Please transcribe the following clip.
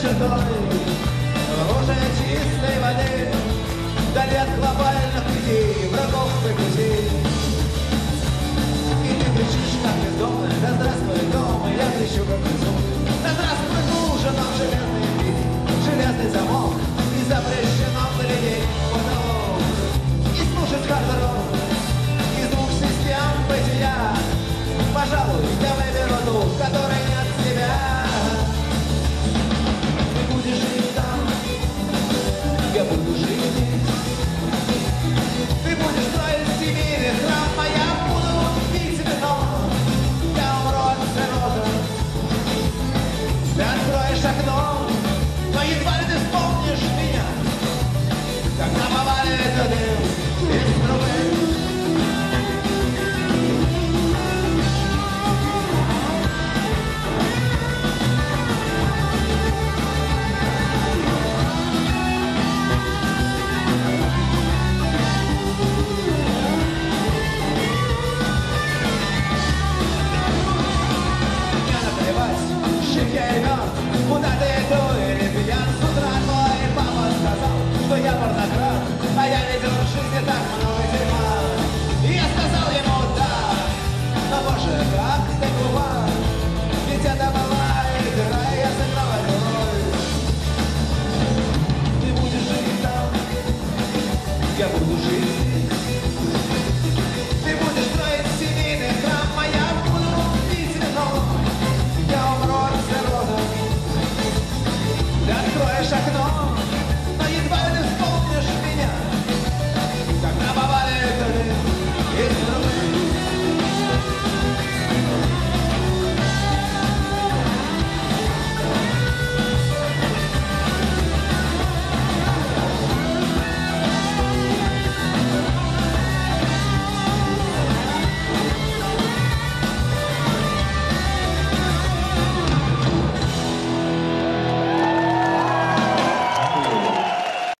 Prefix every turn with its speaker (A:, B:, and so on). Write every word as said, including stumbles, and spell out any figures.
A: чертой уже чистой воды, вдали от глобальных идей, врагов и путей. И ты кричишь, как из дома, да здравствуй, дом, и я кричу, как внизу. Да здравствуй, ужин, нам железный вид, железный замок, и запрещено глядеть в потолок. И слушать хард-рок из двух систем бытия. Пожалуй, я выберу ту, в которой нет тебя. Ты будешь жить там, я буду жить здесь. Ты будешь строить в Сибири храм, а я буду пить бетон. Я умру от цирроза. Ты откроешь окно.